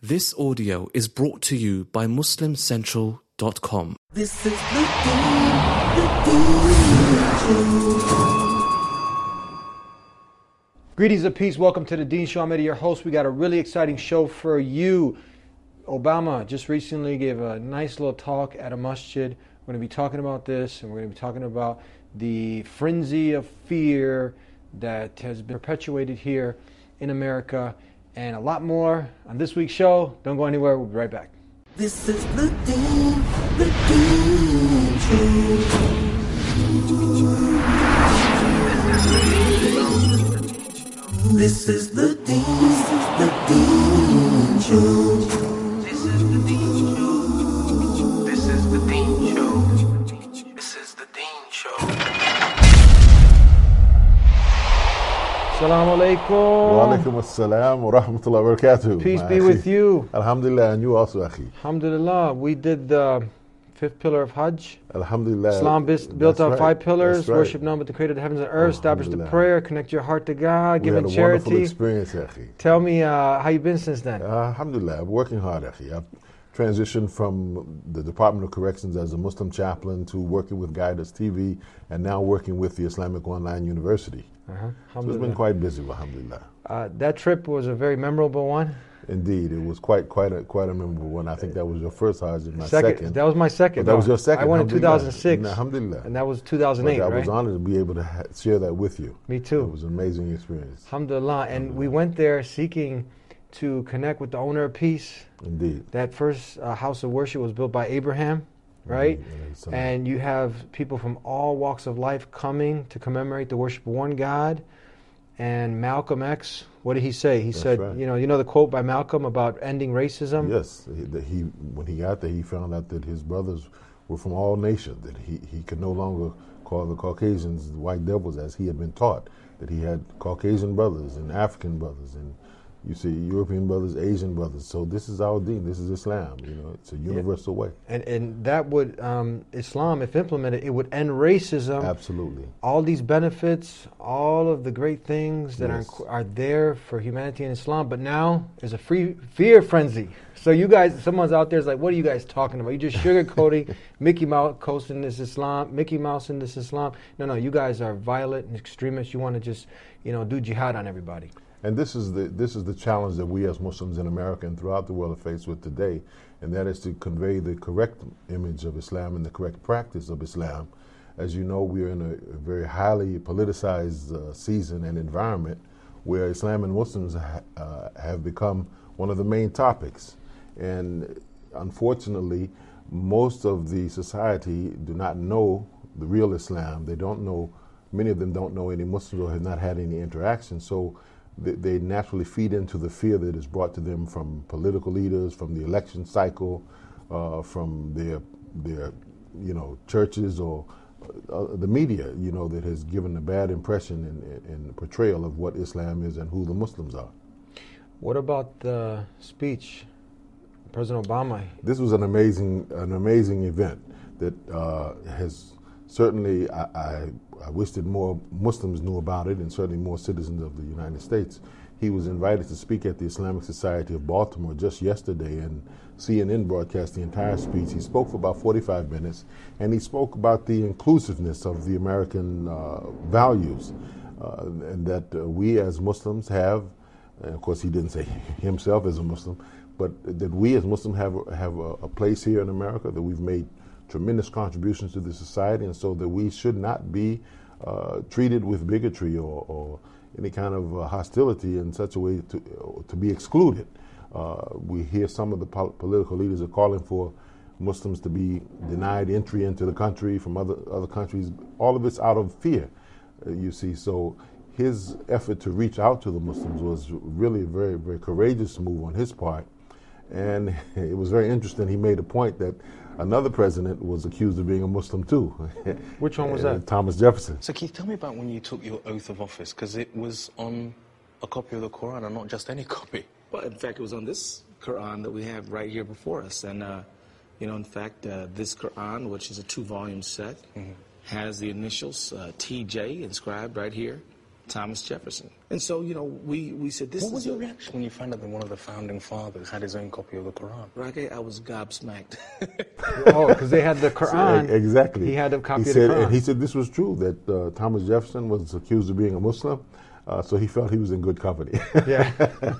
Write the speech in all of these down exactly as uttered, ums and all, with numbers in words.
This audio is brought to you by Muslim Central dot com. This is the Deen, the Deen Show. Greetings of peace. Welcome to the Deen Show. I'm Eddie, your host. We got a really exciting show for you. Obama just recently gave a nice little talk at a masjid. We're going to be talking about this, and we're going to be talking about the frenzy of fear that has been perpetuated here in America, and a lot more on this week's show. Don't go anywhere. We'll be right back. This is the Deen, the Deen Show. This is the Deen, the Deen Show. This is the Deen Show. This is the Deen Show. This is the Deen Show. Assalamu alaikum. Wa alaikum assalam wa rahmatullahi wa barakatuh. Peace be with you. Alhamdulillah, and you also, akhi. Alhamdulillah. We did the fifth pillar of Hajj. Alhamdulillah. Islam bis- built That's on right. five pillars. That's right. Worship none but the creator of the heavens and earth. Establish the Alhamdulillah. prayer. Connect your heart to God. We Give had in a wonderful charity. experience, akhi. Tell me uh, how you been since then. Uh, alhamdulillah, I'm working hard, akhi. I've transitioned from the Department of Corrections as a Muslim chaplain to working with Guidance T V, and now working with the Islamic Online University. Uh-huh. So it's Alhamdulillah. been quite busy, alhamdulillah. Uh, that trip was a very memorable one. Indeed, it was quite quite a quite a memorable one. I think that was your first Hajj and my Second, second. that was my second. Oh, that was no. your second. I went in two Alhamdulillah. thousand six, Alhamdulillah. and that was two thousand eight, But I right? was honored to be able to ha- share that with you. Me It too. was an amazing experience. Alhamdulillah. And we went there seeking to connect with the owner of peace. Indeed. That first uh, house of worship was built by Abraham, right? Indeed. Alayhi salam. And you have people from all walks of life coming to commemorate the worship of one God. And Malcolm X, what did he say? He That's said, right. you know, you know the quote by Malcolm about ending racism? Yes, he, that he when he got there, he found out that his brothers were from all nations. That he, he could no longer call the Caucasians white devils as he had been taught. That he had Caucasian brothers and African brothers and you see European brothers, Asian brothers. So this is our deen. This is Islam. You know, it's a universal way. And and that would, um, Islam, if implemented, it would end racism. Absolutely. All these benefits, all of the great things that Yes. are are there for humanity and Islam, but now there's a free fear frenzy. So you guys, someone's out there is like, what are you guys talking about? You just sugarcoating Mickey Mouse coasting this Islam, Mickey Mouse in this Islam. No, no, you guys are violent and extremists. You want to just, you know, do jihad on everybody. And this is the this is the challenge that we as Muslims in America and throughout the world are faced with today, and that is to convey the correct image of Islam and the correct practice of Islam. As you know, we are in a, a very highly politicized uh, season and environment where Islam and Muslims ha- uh, have become one of the main topics. And unfortunately, most of the society do not know the real Islam. They don't know, many of them don't know any Muslims or have not had any interaction. So they, they naturally feed into the fear that is brought to them from political leaders, from the election cycle, uh, from their, their, you know, churches or uh, the media, you know, that has given a bad impression and, and portrayal of what Islam is and who the Muslims are. What about the speech, President Obama? This was an amazing, an amazing event that uh, has certainly. I, I, I wish that more Muslims knew about it, and certainly more citizens of the United States. He was invited to speak at the Islamic Society of Baltimore just yesterday, and C N N broadcast the entire speech. He spoke for about forty-five minutes, and he spoke about the inclusiveness of the American uh, values, uh, and that uh, we as Muslims have. And of course, he didn't say himself as a Muslim, but that we as Muslims have have a, a place here in America, that we've made tremendous contributions to the society, and so that we should not be uh, treated with bigotry or, or any kind of uh, hostility in such a way to uh, to be excluded. Uh, we hear some of the pol- political leaders are calling for Muslims to be denied entry into the country from other other countries. All of it's out of fear, uh, you see. So his effort to reach out to the Muslims was really a very, very courageous move on his part. And it was very interesting. He made a point that another president was accused of being a Muslim too. Which one was Uh, that? Thomas Jefferson. So Keith, tell me about when you took your oath of office, because it was on a copy of the Quran and not just any copy. Well, in fact, it was on this Quran that we have right here before us. And, uh, you know, in fact, uh, this Quran, which is a two-volume set, mm-hmm. has the initials uh, T J inscribed right here. Thomas Jefferson. And so, you know, we, we said this What is was your a- reaction when you found out that one of the founding fathers had his own copy of the Quran? Rocky, I was gobsmacked. Oh, because they had the Quran. E- Exactly. He had a copy he of said, the Quran. And he said this was true, that uh, Thomas Jefferson was accused of being a Muslim, uh, so he felt he was in good company. Yeah.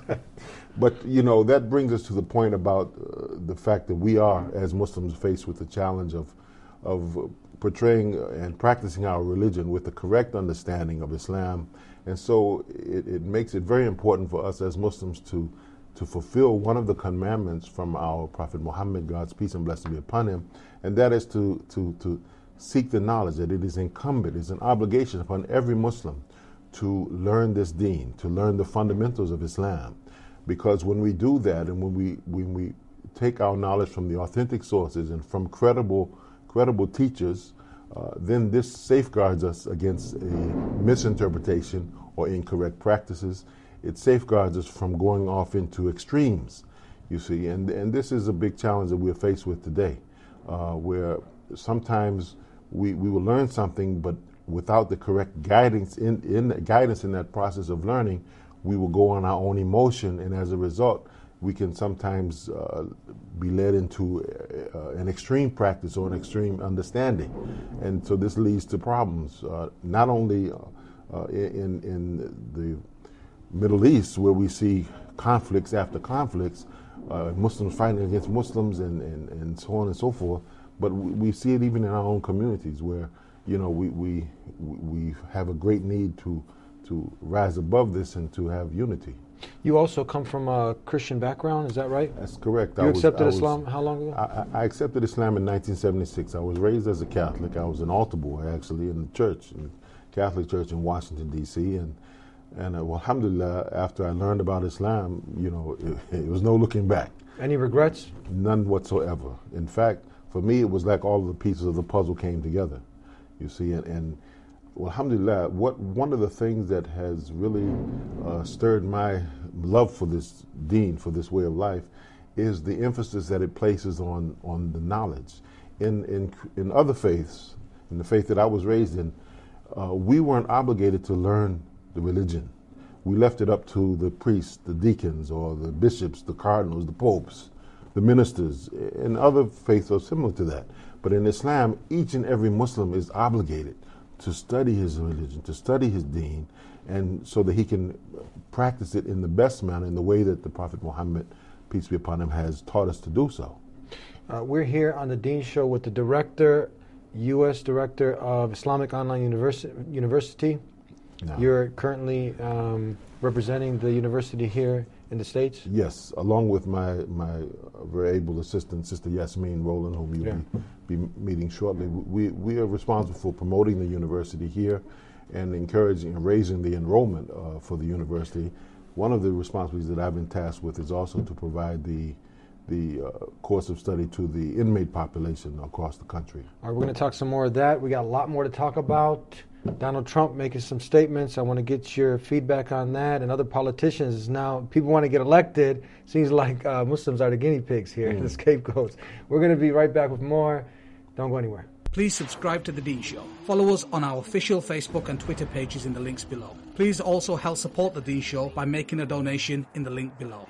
But, you know, that brings us to the point about uh, the fact that we are, as Muslims, faced with the challenge of, of portraying and practicing our religion with the correct understanding of Islam. And so it, it makes it very important for us as Muslims to, to fulfill one of the commandments from our Prophet Muhammad, God's peace and blessing be upon him, and that is to, to, to seek the knowledge that it is incumbent, it's an obligation upon every Muslim to learn this deen, to learn the fundamentals of Islam. Because when we do that, and when we when we take our knowledge from the authentic sources and from credible credible teachers, uh, then this safeguards us against a misinterpretation or incorrect practices. It safeguards us from going off into extremes, you see. And and this is a big challenge that we're faced with today, uh, where sometimes we, we will learn something, but without the correct guidance in, in guidance in that process of learning, we will go on our own emotion, and as a result, we can sometimes uh, be led into uh, an extreme practice or an extreme understanding. And so this leads to problems, uh, not only uh, uh, in, in the Middle East, where we see conflicts after conflicts, uh, Muslims fighting against Muslims and, and, and so on and so forth, but we, we see it even in our own communities where, you know, we, we, we have a great need to to rise above this and to have unity. You also come from a Christian background, is that right? That's correct. You I was- accepted I was- Islam how long ago? I, I accepted Islam in nineteen seventy-six. I was raised as a Catholic. I was an altar boy, actually, in the church, in the Catholic church in Washington, D C And, and uh, well, alhamdulillah, after I learned about Islam, you know, it, it was no looking back. Any regrets? None whatsoever. In fact, for me, it was like all of the pieces of the puzzle came together, you see. And, and well, alhamdulillah, what, one of the things that has really uh, stirred my love for this deen, for this way of life, is the emphasis that it places on, on the knowledge. In, in, in other faiths, in the faith that I was raised in, uh, we weren't obligated to learn the religion. We left it up to the priests, the deacons, or the bishops, the cardinals, the popes, the ministers. And other faiths are similar to that. But in Islam, each and every Muslim is obligated to study his religion, to study his deen, and so that he can practice it in the best manner, in the way that the Prophet Muhammad, peace be upon him, has taught us to do so. Uh, we're here on the Dean Show with the director, U S Director of Islamic Online University. University. Now, You're currently um, representing the university here in the States? yes, along with my, my very able assistant, Sister Yasmin Rowland, whom you'll Yeah. be, be meeting shortly. We, we are responsible for promoting the university here and encouraging and raising the enrollment uh, for the university. One of the responsibilities that I've been tasked with is also to provide the, the uh, course of study to the inmate population across the country. All right, we're going to talk some more of that. We got a lot more to talk about. Donald Trump making some statements. I want to get your feedback on that. And other politicians now, people want to get elected. Seems like uh, Muslims are the guinea pigs here, Mm. the scapegoats. We're going to be right back with more. Don't go anywhere. Please subscribe to The Dean Show. Follow us on our official Facebook and Twitter pages in the links below. Please also help support The Dean Show by making a donation in the link below.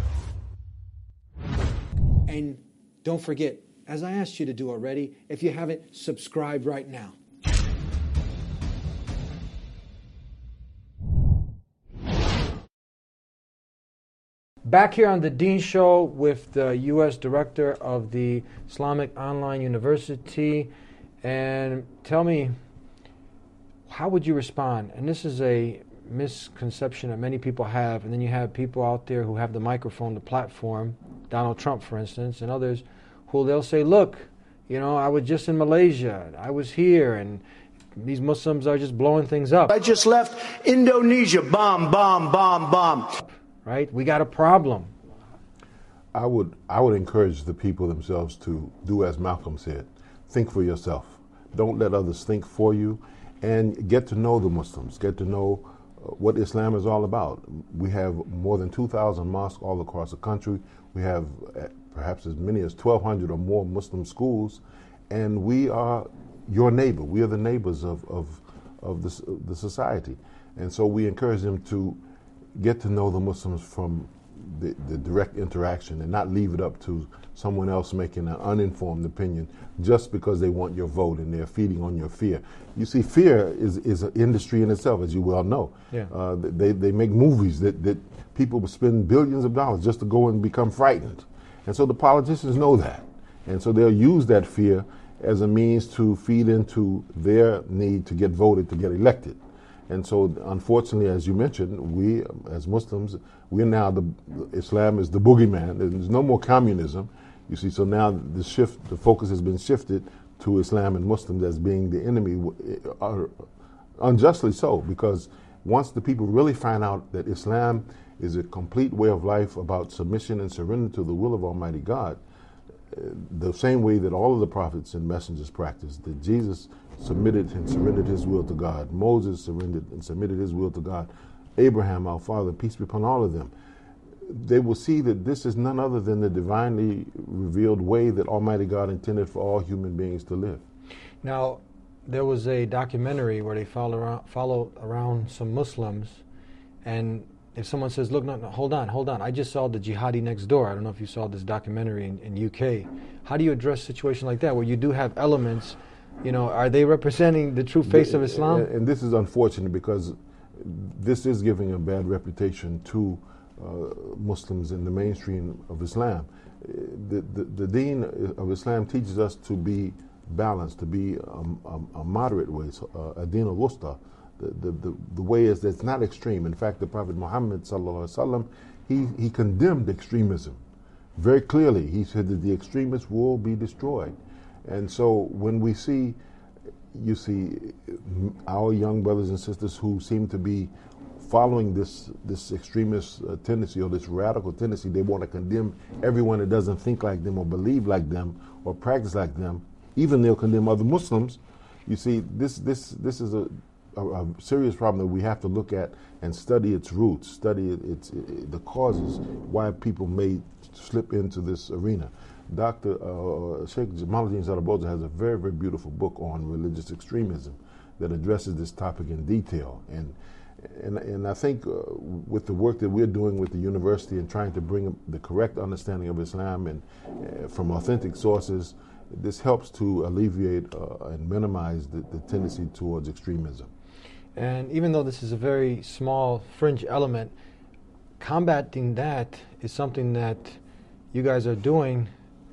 And don't forget, as I asked you to do already, if you haven't, subscribe right now. Back here on the Dean Show with the U S Director of the Islamic Online University. And tell me, how would you respond? And this is a misconception that many people have. And then you have people out there who have the microphone, the platform, Donald Trump, for instance, and others, who they'll say, look, you know, I was just in Malaysia. I was here, and these Muslims are just blowing things up. I just left Indonesia. Bomb, bomb, bomb, bomb. Right? We got a problem. I would I would encourage the people themselves to do as Malcolm said. Think for yourself. Don't let others think for you, and get to know the Muslims. Get to know uh, what Islam is all about. We have more than two thousand mosques all across the country. We have uh, perhaps as many as twelve hundred or more Muslim schools, and we are your neighbor. We are the neighbors of of, of the, the society. And so we encourage them to get to know the Muslims from the, the direct interaction and not leave it up to someone else making an uninformed opinion just because they want your vote and they're feeding on your fear. You see, fear is, is an industry in itself, as you well know. Yeah. Uh, they, they make movies that, that people will spend billions of dollars just to go and become frightened. And so the politicians know that. And so they'll use that fear as a means to feed into their need to get voted, to get elected. And so, unfortunately, as you mentioned, we, as Muslims, we're now, the Islam is the boogeyman. There's no more communism. You see, so now the shift, the focus has been shifted to Islam and Muslims as being the enemy, uh, unjustly so, because once the people really find out that Islam is a complete way of life about submission and surrender to the will of Almighty God, uh, the same way that all of the prophets and messengers practiced, that Jesus submitted and surrendered his will to God, Moses surrendered and submitted his will to God, Abraham, our father, peace be upon all of them, they will see that this is none other than the divinely revealed way that Almighty God intended for all human beings to live. Now, there was a documentary where they follow around, follow around some Muslims, and if someone says, look, no, no, hold on, hold on, I just saw the Jihadi Next Door. I don't know if you saw this documentary in, in U K. How do you address a situation like that where you do have elements, you know, are they representing the true face of Islam? And this is unfortunate because this is giving a bad reputation to uh, Muslims in the mainstream of Islam. The, the, the deen of Islam teaches us to be balanced, to be a, a, a moderate way, so, uh, a deen al-wusta. The, the, the, the way is that it's not extreme. In fact, the Prophet Muhammad sallallahu alaihi wasallam, he, he condemned extremism very clearly. He said that the extremists will be destroyed. And so when we see, you see, our young brothers and sisters who seem to be following this this extremist uh, tendency or this radical tendency, they want to condemn everyone that doesn't think like them or believe like them or practice like them. Even they'll condemn other Muslims. You see, this this this is a, a, a serious problem that we have to look at and study its roots, study it, its it, the causes why people may slip into this arena. Doctor Uh, Sheikh Jamaluddin Zaraboza has a very, very beautiful book on religious extremism that addresses this topic in detail. And and, and I think uh, with the work that we're doing with the university and trying to bring the correct understanding of Islam and uh, from authentic sources, this helps to alleviate uh, and minimize the, the tendency towards extremism. And even though this is a very small fringe element, combating that is something that you guys are doing.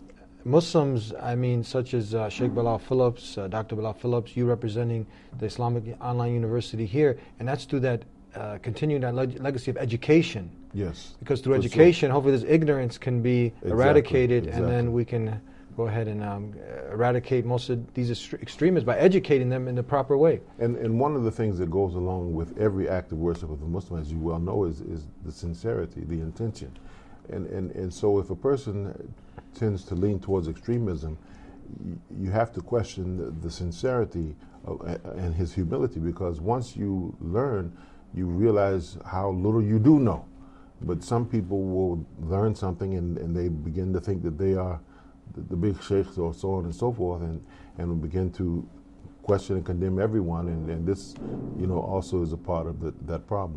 Muslims, I mean, such as uh, Sheikh Bilal Phillips, uh, Doctor Bilal Phillips, you representing the Islamic Online University here, and that's through that, uh, continuing that leg- legacy of education. Yes. Because through For education, sure. hopefully this ignorance can be Exactly, eradicated, exactly. and then we can go ahead and um, eradicate most of these est- extremists by educating them in the proper way. And and one of the things that goes along with every act of worship of a Muslim, as you well know, is, is the sincerity, the intention. And, and, and so if a person tends to lean towards extremism, you, you have to question the, the sincerity of, uh, and his humility, because once you learn, you realize how little you do know. But some people will learn something and, and they begin to think that they are the, the big sheikhs or so on and so forth, and, and will begin to question and condemn everyone, and, and this, you know, also is a part of the, that problem.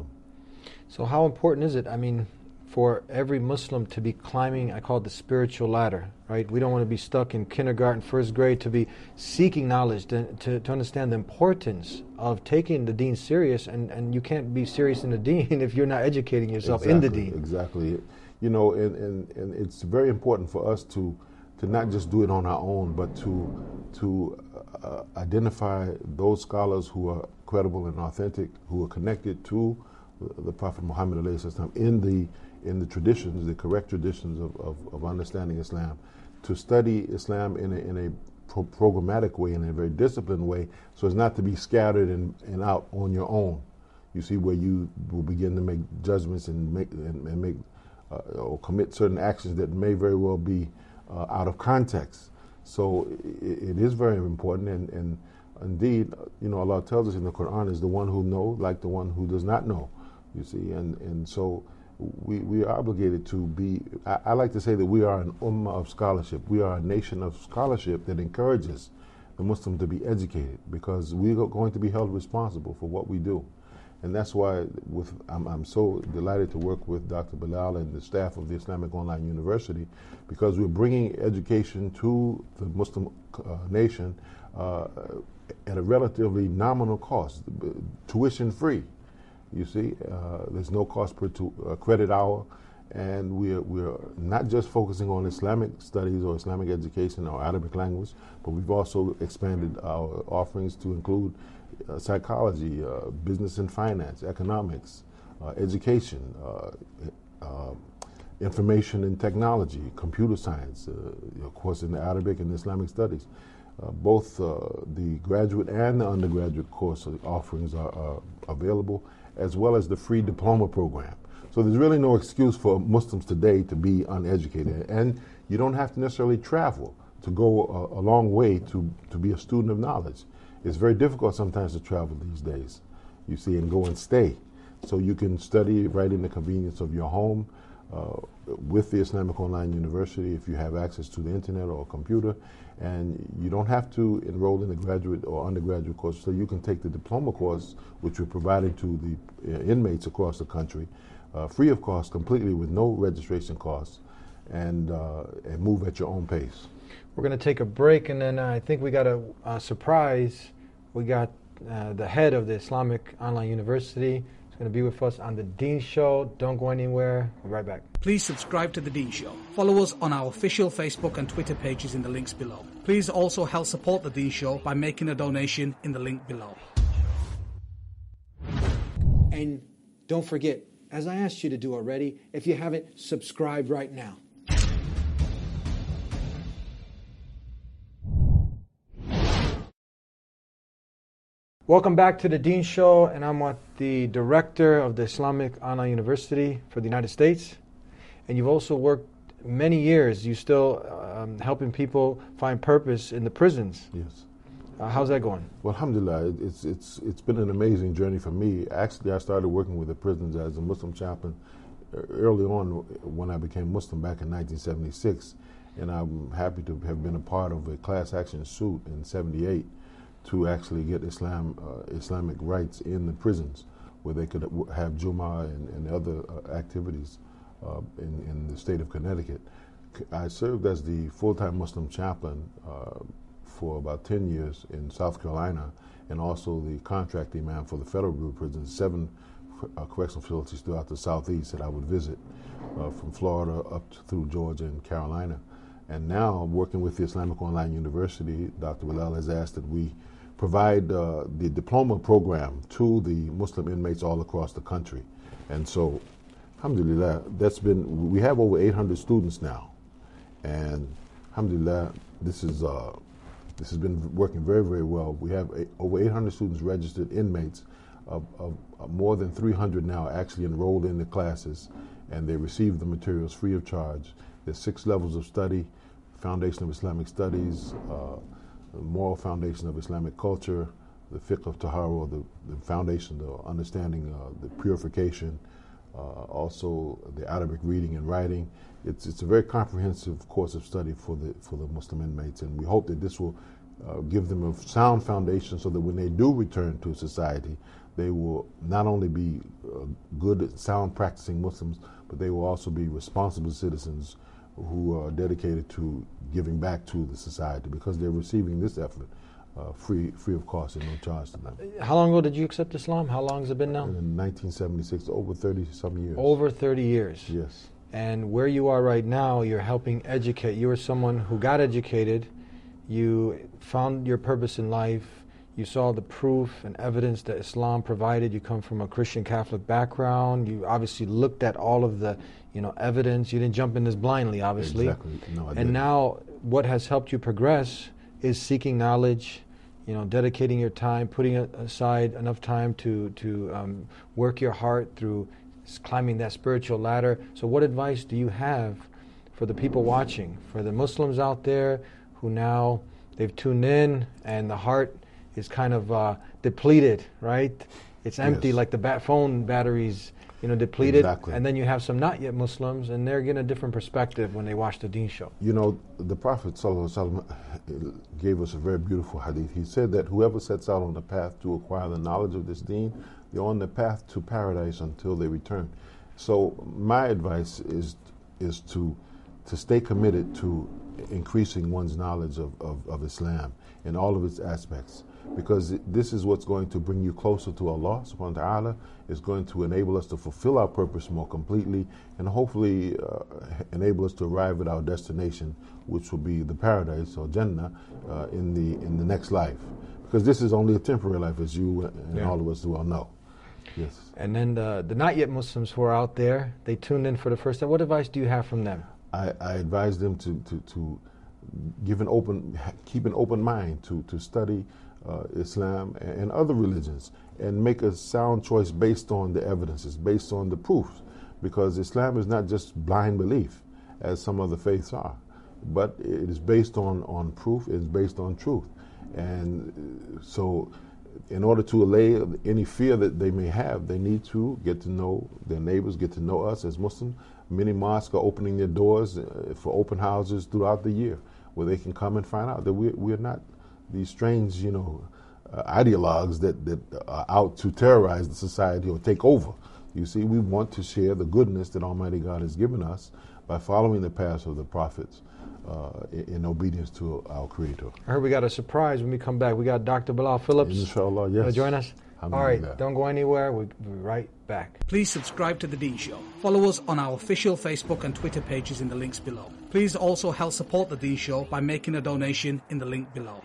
So how important is it, I mean, for every Muslim to be climbing, I call it the spiritual ladder, right? We don't want to be stuck in kindergarten, first grade, to be seeking knowledge, to, to, to understand the importance of taking the deen serious, and, and you can't be serious in the deen if you're not educating yourself exactly, in the deen. Exactly. You know, and, and, and it's very important for us to to not just do it on our own, but to to uh, identify those scholars who are credible and authentic, who are connected to the Prophet Muhammad alayhi salam in the in the traditions, the correct traditions of, of, of understanding Islam, to study Islam in a, in a pro- programmatic way, in a very disciplined way, so as not to be scattered and, and out on your own. You see, where you will begin to make judgments and make and, and make uh, or commit certain actions that may very well be uh, out of context. So it, it is very important, and, and indeed, you know, Allah tells us in the Quran is the one who knows like the one who does not know. You see, and and so. We, we are obligated to be, I, I like to say that we are an ummah of scholarship. We are a nation of scholarship that encourages the Muslim to be educated, because we are going to be held responsible for what we do. And that's why with, I'm, I'm so delighted to work with Doctor Bilal and the staff of the Islamic Online University, because we're bringing education to the Muslim uh, nation uh, at a relatively nominal cost, tuition free. You see, uh, there's no cost per tu- uh, credit hour, and we're, we're not just focusing on Islamic studies or Islamic education or Arabic language, but we've also expanded our offerings to include uh, psychology, uh, business and finance, economics, uh, education, uh, uh, information and technology, computer science, uh, of course in the Arabic and Islamic studies. Uh, both uh, the graduate and the undergraduate course offerings are, are available, as well as the free diploma program. So there's really no excuse for Muslims today to be uneducated, and you don't have to necessarily travel to go a, a long way to, to be a student of knowledge. It's very difficult sometimes to travel these days, you see, and go and stay. So you can study right in the convenience of your home uh, with the Islamic Online University if you have access to the internet or a computer, and you don't have to enroll in the graduate or undergraduate course, so you can take the diploma course, which we're providing to the uh, inmates across the country, uh, free of cost, completely with no registration costs, and, uh, and move at your own pace. We're going to take a break, and then I think we got a, a surprise. We got uh, the head of the Islamic Online University. He's going to be with us on the Dean Show. Don't go anywhere. We'll be right back. Please subscribe to the Dean Show. Follow us on our official Facebook and Twitter pages in the links below. Please also help support the Dean Show by making a donation in the link below. And don't forget, as I asked you to do already, if you haven't, subscribe right now. Welcome back to the Dean Show, and I'm with the director of the Islamic Online University for the United States. And you've also worked many years, you still um, helping people find purpose in the prisons. Yes. Uh, how's that going? Well, alhamdulillah, it's, it's, it's been an amazing journey for me. Actually, I started working with the prisons as a Muslim chaplain early on when I became Muslim back in nineteen seventy-six. And I'm happy to have been a part of a class action suit in seventy-eight to actually get Islam, uh, Islamic rights in the prisons, where they could have Jummah and, and other uh, activities uh, in, in the state of Connecticut. I served as the full-time Muslim chaplain uh, for about ten years in South Carolina, and also the contract imam for the Federal Bureau of Prisons, seven uh, correctional facilities throughout the Southeast that I would visit, uh, from Florida up to, through Georgia and Carolina. And now, working with the Islamic Online University, Doctor Bilal has asked that we provide uh, the diploma program to the Muslim inmates all across the country. And so, alhamdulillah, that's been, we have over eight hundred students now. And alhamdulillah, this is uh, this has been working very, very well. We have a, over eight hundred students registered inmates, of, of, of more than three hundred now actually enrolled in the classes, and they receive the materials free of charge. There's six levels of study: Foundation of Islamic Studies, uh, the Moral Foundation of Islamic Culture, the Fiqh of Tahara, the, the foundation, the understanding, uh, the purification, uh, also the Arabic reading and writing. It's it's a very comprehensive course of study for the for the Muslim inmates, and we hope that this will uh, give them a sound foundation so that when they do return to society, they will not only be uh, good, sound, practicing Muslims, but they will also be responsible citizens who are dedicated to giving back to the society, because they're receiving this effort uh, free free of cost and no charge to them. How long ago did you accept Islam? How long has it been now? In nineteen seventy-six, over thirty some years. Over thirty years. Yes. And where you are right now, you're helping educate. You were someone who got educated. You found your purpose in life. You saw the proof and evidence that Islam provided. You come from a Christian Catholic background. You obviously looked at all of the, you know, evidence. You didn't jump in this blindly, obviously. Exactly. No, I and didn't. now, what has helped you progress is seeking knowledge. You know, dedicating your time, putting aside enough time to to um, work your heart through climbing that spiritual ladder. So, what advice do you have for the people watching, for the Muslims out there who now they've tuned in and the heart is kind of uh, depleted, right? It's empty, Yes. like the bat phone batteries, you know, depleted. Exactly. And then you have some not yet Muslims, and they're getting a different perspective when they watch the Deen Show. You know, the Prophet ﷺ gave us a very beautiful hadith. He said that whoever sets out on the path to acquire the knowledge of this deen, They're on the path to paradise until they return. So my advice is is to to stay committed to increasing one's knowledge of, of, of Islam in all of its aspects, because this is what's going to bring you closer to Allah subhanahu wa ta'ala. It's going to enable us to fulfill our purpose more completely, and hopefully uh, enable us to arrive at our destination, which will be the paradise or Jannah uh, in the in the next life. Because this is only a temporary life, as you and yeah. all of us well know. Yes. And then the, the not yet Muslims who are out there, they tuned in for the first time. What advice do you have from them? I, I advise them to, to, to give an open, keep an open mind to, to study uh, Islam and other religions, and make a sound choice based on the evidences, based on the proofs, because Islam is not just blind belief, as some other faiths are, but it is based on, on proof, it's based on truth. And so in order to allay any fear that they may have, they need to get to know their neighbors, get to know us as Muslims. Many mosques are opening their doors for open houses throughout the year, where they can come and find out that we're, we're not these strange, you know, uh, ideologues that, that are out to terrorize the society or take over. You see, we want to share the goodness that Almighty God has given us by following the paths of the prophets uh, in, in obedience to our Creator. I heard we got a surprise when we come back. We got Doctor Bilal Phillips. Inshallah, yes. Want to join us? All right, don't go anywhere. We'll be right back. Please subscribe to The Deen Show. Follow us on our official Facebook and Twitter pages in the links below. Please also help support The Deen Show by making a donation in the link below.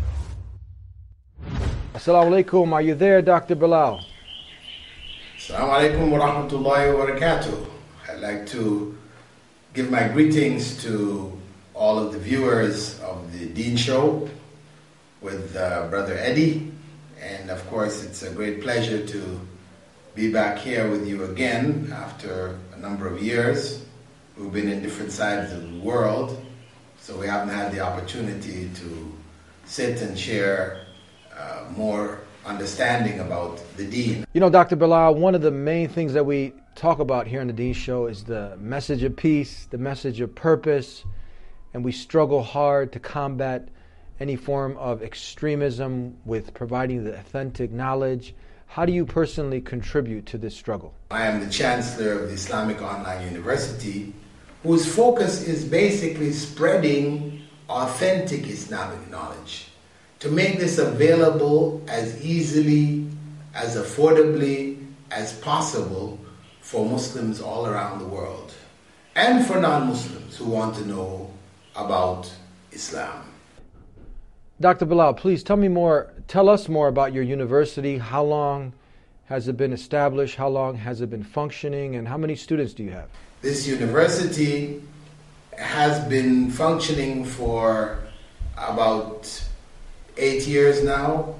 Assalamu alaikum. Are you there, Doctor Bilal? Assalamu alaikum wa rahmatullahi wa barakatuh. I'd like to give my greetings to all of the viewers of The Deen Show with uh, Brother Eddie. And of course, it's a great pleasure to be back here with you again after a number of years. We've been in different sides of the world, so we haven't had the opportunity to sit and share uh, more understanding about the Deen. You know, Doctor Bilal, one of the main things that we talk about here on the Deen Show is the message of peace, the message of purpose, and we struggle hard to combat any form of extremism with providing the authentic knowledge. How do you personally contribute to this struggle? I am the Chancellor of the Islamic Online University, whose focus is basically spreading authentic Islamic knowledge, to make this available as easily, as affordably as possible for Muslims all around the world, and for non-Muslims who want to know about Islam. Doctor Bilal, please tell me more, tell us more about your university. How long has it been established? How long has it been functioning? And how many students do you have? This university has been functioning for about eight years now.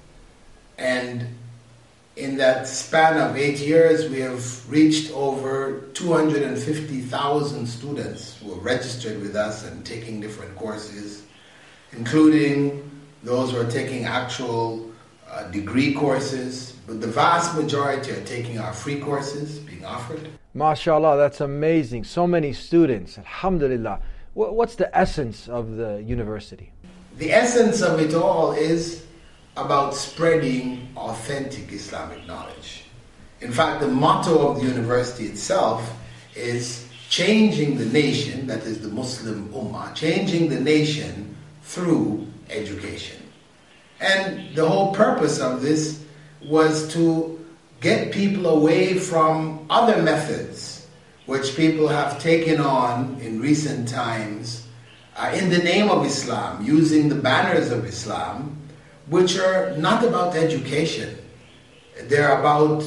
And in that span of eight years, we have reached over two hundred fifty thousand students who are registered with us and taking different courses, including those who are taking actual uh, degree courses, but the vast majority are taking our free courses being offered. MashaAllah, that's amazing. So many students, alhamdulillah. What's the essence of the university? The essence of it all is about spreading authentic Islamic knowledge. In fact, the motto of the university itself is changing the nation, that is the Muslim Ummah, changing the nation through education. And the whole purpose of this was to get people away from other methods which people have taken on in recent times uh, in the name of Islam, using the banners of Islam, which are not about education. They're about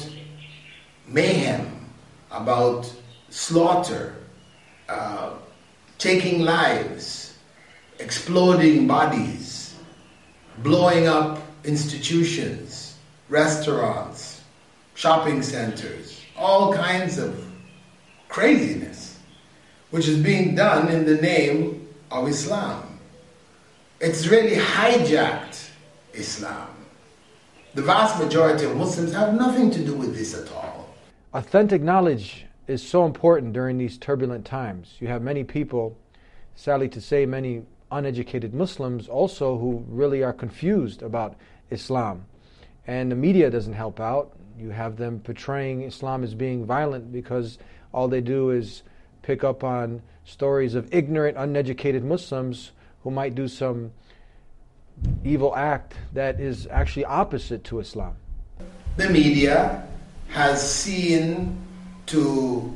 mayhem, about slaughter, uh, taking lives, exploding bodies, blowing up institutions, restaurants, shopping centers, all kinds of craziness, which is being done in the name of Islam. It's really hijacked Islam. The vast majority of Muslims have nothing to do with this at all. Authentic knowledge is so important during these turbulent times. You have many people, sadly to say, many uneducated Muslims also who really are confused about Islam. And the media doesn't help out. You have them portraying Islam as being violent because all they do is pick up on stories of ignorant, uneducated Muslims who might do some evil act that is actually opposite to Islam. The media has seen to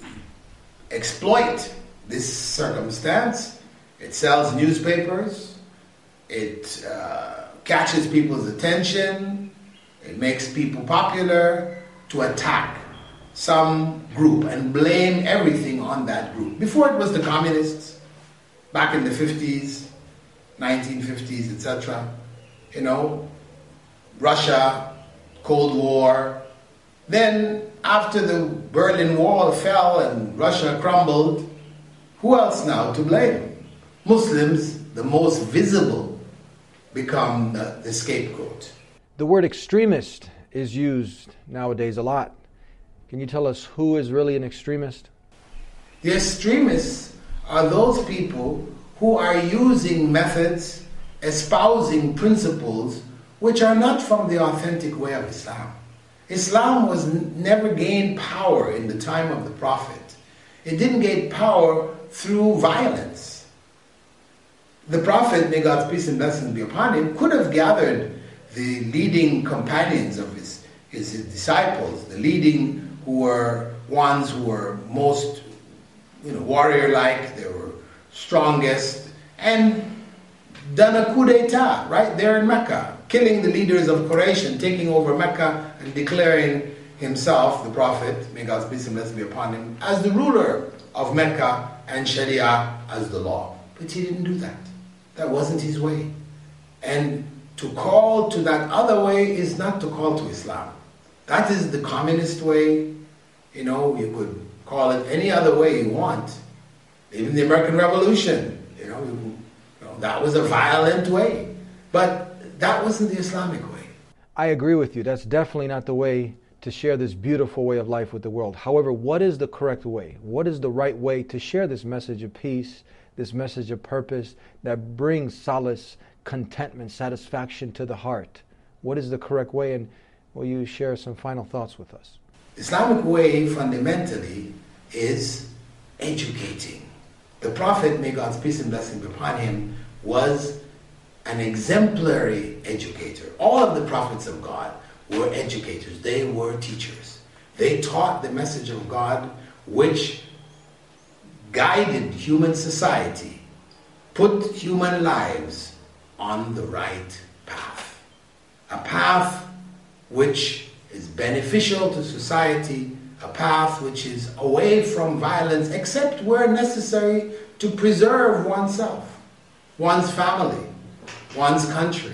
exploit this circumstance. It sells newspapers, it uh, catches people's attention, it makes people popular to attack some group and blame everything on that group. Before it was the communists, back in the fifties, nineteen fifties, et cetera. You know, Russia, Cold War. Then, after the Berlin Wall fell and Russia crumbled, who else now to blame? Muslims, the most visible, become the, the scapegoat. The word extremist is used nowadays a lot. Can you tell us who is really an extremist? The extremists are those people who are using methods, espousing principles which are not from the authentic way of Islam. Islam was n- never gained power in the time of the Prophet. It didn't gain power through violence. The Prophet, may God's peace and blessings be upon him, could have gathered the leading companions of his, his, his disciples, the leading who were ones who were most, you know, warrior-like, they were strongest, and done a coup d'etat right there in Mecca, killing the leaders of Quraysh and taking over Mecca and declaring himself, the Prophet, may God's peace and blessings be upon him, as the ruler of Mecca and Sharia as the law. But he didn't do that. That wasn't his way. And to call to that other way is not to call to Islam. That is the communist way. You know, you could call it any other way you want. Even the American Revolution, you know, you know, that was a violent way. But that wasn't the Islamic way. I agree with you. That's definitely not the way to share this beautiful way of life with the world. However, what is the correct way? What is the right way to share this message of peace, this message of purpose that brings solace, contentment, satisfaction to the heart? What is the correct way? And will you share some final thoughts with us? Islamic way fundamentally is educating. The Prophet, may God's peace and blessing be upon him, was an exemplary educator. All of the prophets of God were educators. They were teachers. They taught the message of God which guided human society, put human lives on the right path. A path which is beneficial to society, a path which is away from violence, except where necessary to preserve oneself, one's family, one's country.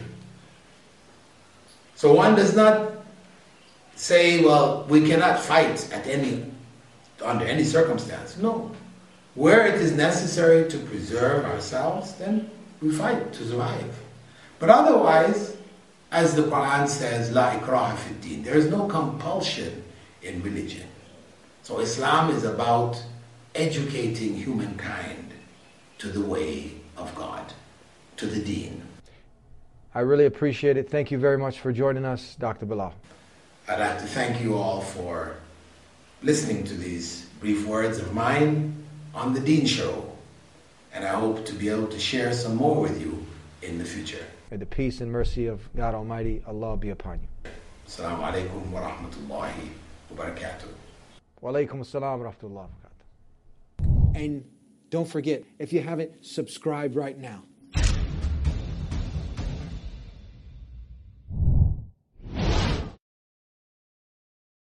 So one does not say, well, we cannot fight at any, under any circumstance. No. Where it is necessary to preserve ourselves, then we fight to survive. But otherwise, as the Quran says, La ikraha fi din, there is no compulsion in religion. So Islam is about educating humankind to the way of God, to the deen. I really appreciate it. Thank you very much for joining us, Doctor Bilal. I'd like to thank you all for listening to these brief words of mine on the Deen Show. And I hope to be able to share some more with you in the future. May the peace and mercy of God Almighty, Allah, be upon you. Assalamu alaikum wa rahmatullahi wa barakatuh. Wa alaikum assalam wa rahmatullahi wa barakatuh. And don't forget, if you haven't, subscribe right now.